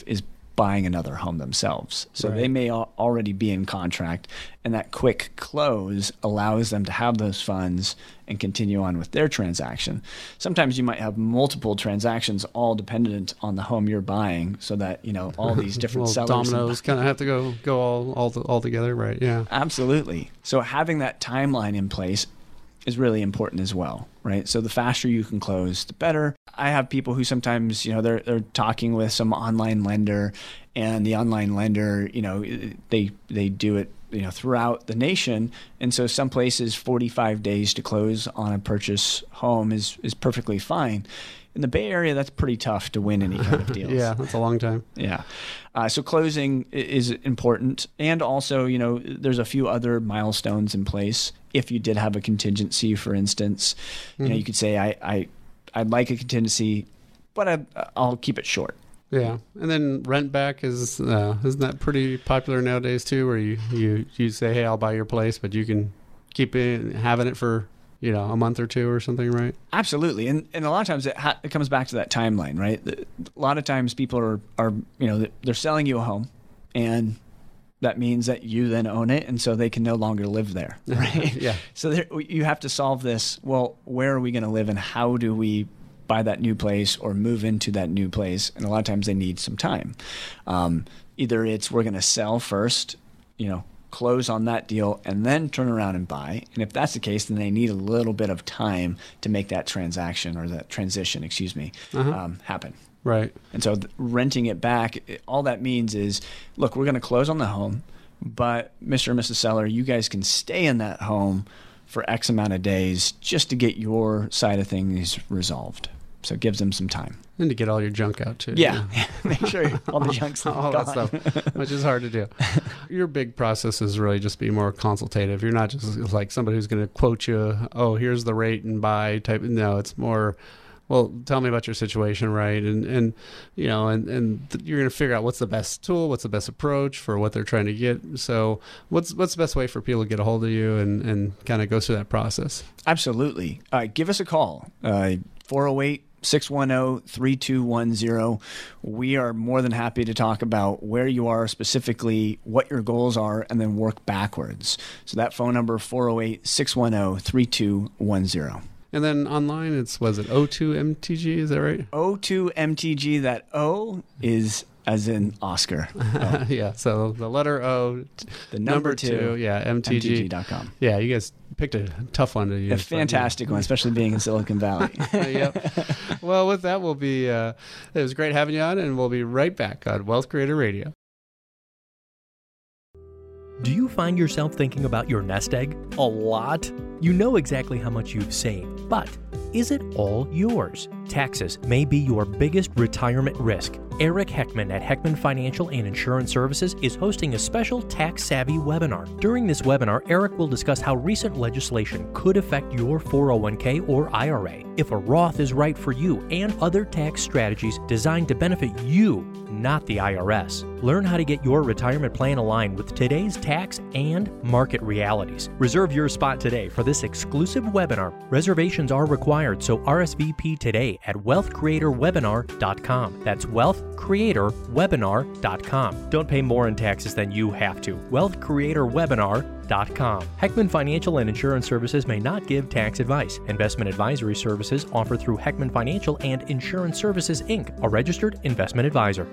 Speaker 6: buying another home themselves. So
Speaker 3: Right.
Speaker 6: they may al- already be in contract, and that quick close allows them to have those funds and continue on with their transaction. Sometimes you might have multiple transactions all dependent on the home you're buying, so that, you know, all these different
Speaker 3: well,
Speaker 6: sellers. and-
Speaker 3: dominoes kind of have to go go all all, all together, right? Yeah.
Speaker 6: Absolutely. So having that timeline in place is really important as well, right? So the faster you can close, the better. I have people who sometimes, you know, they're they're talking with some online lender, and the online lender, you know, they they do it, you know, throughout the nation, and so some places forty-five days to close on a purchase home is is perfectly fine. In the Bay Area, that's pretty tough to win any kind of deals.
Speaker 3: Yeah, that's a long time.
Speaker 6: Yeah. Uh, so closing i- is important. And also, you know, there's a few other milestones in place. If you did have a contingency, for instance, you know, you could say, I, I, I'd like a contingency, but I, I'll keep it short.
Speaker 3: Yeah, and then rent back is uh, isn't that pretty popular nowadays too? Where you, you you say, hey, I'll buy your place, but you can keep it having it for, you know, a month or two or something, right?
Speaker 6: Absolutely. And and a lot of times it, ha- it comes back to that timeline, right? The- A lot of times people are, are, you know, they're selling you a home, and that means that you then own it, and so they can no longer live there, right?
Speaker 3: Yeah.
Speaker 6: So there, you have to solve this. Well, where are we going to live, and how do we buy that new place or move into that new place? And a lot of times they need some time. Um, either it's we're going to sell first, you know, close on that deal, and then turn around and buy. And if that's the case, then they need a little bit of time to make that transaction or that transition, excuse me,
Speaker 3: Uh-huh.
Speaker 6: um, happen.
Speaker 3: Right.
Speaker 6: And so th- renting it back, it- all that means is, look, we're going to close on the home, but Mister and Missus Seller, you guys can stay in that home for X amount of days just to get your side of things resolved. So it gives them some time.
Speaker 3: And to get all your junk out too.
Speaker 6: Yeah. Make sure all the junk's
Speaker 3: all
Speaker 6: gone.
Speaker 3: that stuff, which is hard to do. Your big process is really just be more consultative. You're not just like somebody who's going to quote you, oh, here's the rate and buy type. No, it's more, well, tell me about your situation, right? And, and you know, and, and th- you're going to figure out what's the best tool, what's the best approach for what they're trying to get. So what's what's the best way for people to get a hold of you and, and kind of go through that process?
Speaker 6: Absolutely. Uh, give us a call, uh, four oh eight, six one zero, three two one zero. We are more than happy to talk about where you are specifically, what your goals are, and then work backwards. So that phone number, four oh eight, six one zero, three two one zero.
Speaker 3: And then online, it's, was it O two M T G? Is that right?
Speaker 6: O two M T G, that O is as in Oscar. O.
Speaker 3: Yeah. So the letter O,
Speaker 6: The number two,
Speaker 3: yeah, M T G.
Speaker 6: M T G dot com.
Speaker 3: Yeah, you guys picked a tough one to use.
Speaker 6: A
Speaker 3: but-
Speaker 6: fantastic one, especially being in Silicon Valley.
Speaker 3: Yep. Well, with that, we'll be, uh, it was great having you on, and we'll be right back on Wealth Creator Radio.
Speaker 5: Do you find yourself thinking about your nest egg a lot? You know exactly how much you've saved, but is it all yours? Taxes may be your biggest retirement risk. Eric Heckman at Heckman Financial and Insurance Services is hosting a special tax-savvy webinar. During this webinar, Eric will discuss how recent legislation could affect your four oh one k or I R A, if a Roth is right for you, and other tax strategies designed to benefit you, not the I R S. Learn how to get your retirement plan aligned with today's tax and market realities. Reserve your spot today for this exclusive webinar. Reservations are required, so R S V P today at wealth creator webinar dot com. That's wealth creator webinar dot com. Don't pay more in taxes than you have to. wealth creator webinar dot com. Heckman Financial and Insurance Services may not give tax advice. Investment advisory services offered through Heckman Financial and Insurance Services, Incorporated, a registered investment advisor.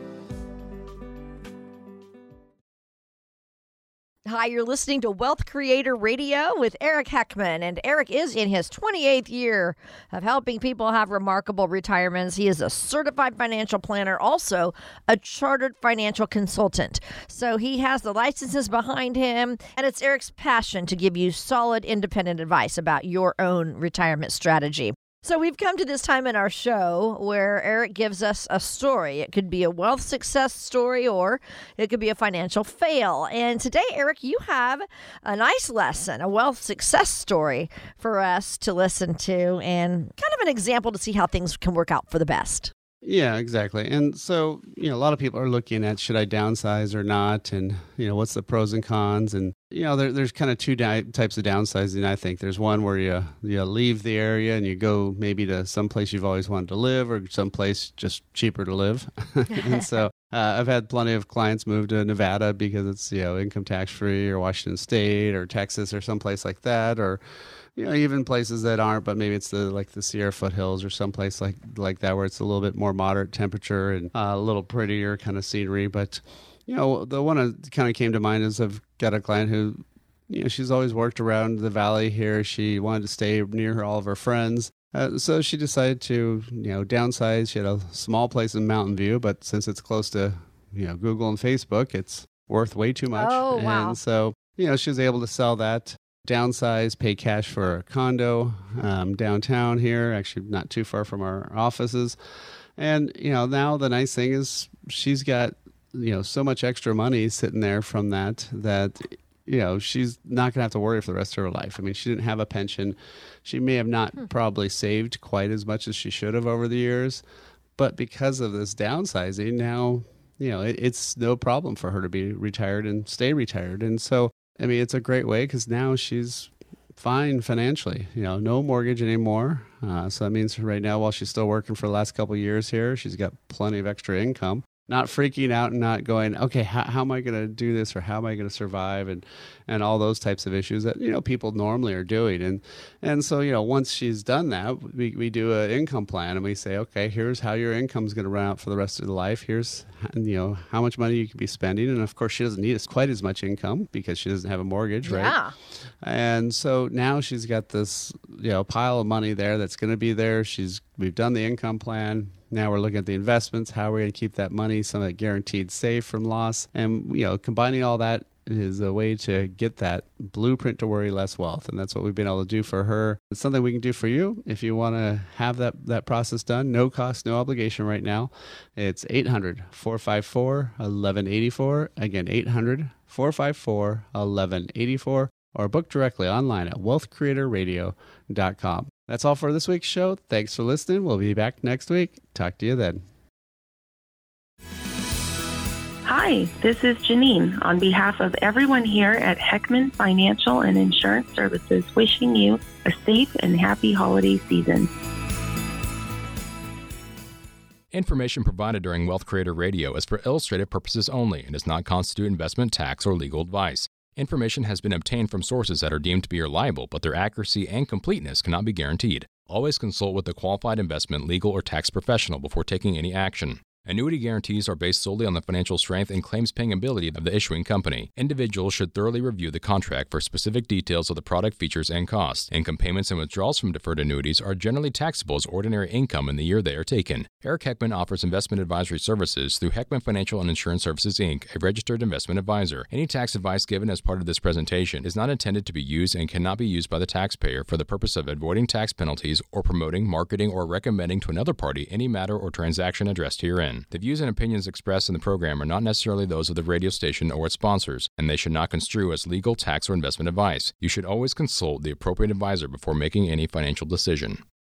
Speaker 2: Hi, you're listening to Wealth Creator Radio with Eric Heckman, and Eric is in his twenty-eighth year of helping people have remarkable retirements. He is a certified financial planner, also a chartered financial consultant. So he has the licenses behind him, and it's Eric's passion to give you solid, independent advice about your own retirement strategy. So we've come to this time in our show where Eric gives us a story. It could be a wealth success story, or it could be a financial fail. And today, Eric, you have a nice lesson, a wealth success story for us to listen to, and kind of an example to see how things can work out for the best.
Speaker 3: Yeah, exactly. And so, you know, a lot of people are looking at, should I downsize or not? And, you know, what's the pros and cons? And, you know, there, there's kind of two di- types of downsizing, I think. There's one where you, you leave the area and you go maybe to some place you've always wanted to live, or someplace just cheaper to live. And so Uh, I've had plenty of clients move to Nevada because it's, you know, income tax free, or Washington State or Texas or someplace like that, or, you know, even places that aren't, but maybe it's the like the Sierra foothills or someplace like like that where it's a little bit more moderate temperature and uh, a little prettier kind of scenery. But, you know, the one that kind of came to mind is I've got a client who, you know, she's always worked around the valley here. She wanted to stay near her, all of her friends. Uh, so she decided to, you know, downsize. She had a small place in Mountain View, but since it's close to, you know, Google and Facebook, it's worth way too much.
Speaker 2: Oh, wow.
Speaker 3: And so, you know, she was able to sell that, downsize, pay cash for a condo um, downtown here, actually not too far from our offices. And, you know, now the nice thing is she's got, you know, so much extra money sitting there from that, that, you know, she's not going to have to worry for the rest of her life. I mean, she didn't have a pension. She may have not hmm. probably saved quite as much as she should have over the years. But because of this downsizing, now, you know, it, it's no problem for her to be retired and stay retired. And so, I mean, it's a great way because now she's fine financially, you know, no mortgage anymore. Uh, so that means right now, while she's still working for the last couple of years here, she's got plenty of extra income. Not freaking out and not going, okay, how, how am I going to do this, or how am I going to survive, and and all those types of issues that, you know, people normally are doing. And and so, you know, once she's done that, we, we do an income plan, and we say, okay, here's how your income's going to run out for the rest of the life. Here's, you know, how much money you could be spending. And of course, she doesn't need quite as much income because she doesn't have a mortgage, right?
Speaker 2: Yeah.
Speaker 3: And so now she's got this, you know, pile of money there that's going to be there. She's we've done the income plan. Now we're looking at the investments, how we're going to keep that money, some of it guaranteed safe from loss. And, you know, combining all that is a way to get that blueprint to worry less wealth. And that's what we've been able to do for her. It's something we can do for you if you want to have that, that process done. No cost, no obligation right now. It's eight hundred, four five four, eleven eighty-four. Again, eight hundred, four five four, eleven eighty-four. Or book directly online at wealth creator radio dot com. That's all for this week's show. Thanks for listening. We'll be back next week. Talk to you then.
Speaker 7: Hi, this is Janine on behalf of everyone here at Heckman Financial and Insurance Services, wishing you a safe and happy holiday season.
Speaker 8: Information provided during Wealth Creator Radio is for illustrative purposes only and does not constitute investment, tax, or legal advice. Information has been obtained from sources that are deemed to be reliable, but their accuracy and completeness cannot be guaranteed. Always consult with a qualified investment, legal, or tax professional before taking any action. Annuity guarantees are based solely on the financial strength and claims-paying ability of the issuing company. Individuals should thoroughly review the contract for specific details of the product features and costs. Income payments and withdrawals from deferred annuities are generally taxable as ordinary income in the year they are taken. Eric Heckman offers investment advisory services through Heckman Financial and Insurance Services, Incorporated, a registered investment advisor. Any tax advice given as part of this presentation is not intended to be used and cannot be used by the taxpayer for the purpose of avoiding tax penalties or promoting, marketing, or recommending to another party any matter or transaction addressed herein. The views and opinions expressed in the program are not necessarily those of the radio station or its sponsors, and they should not construe as legal, tax, or investment advice. You should always consult the appropriate advisor before making any financial decision.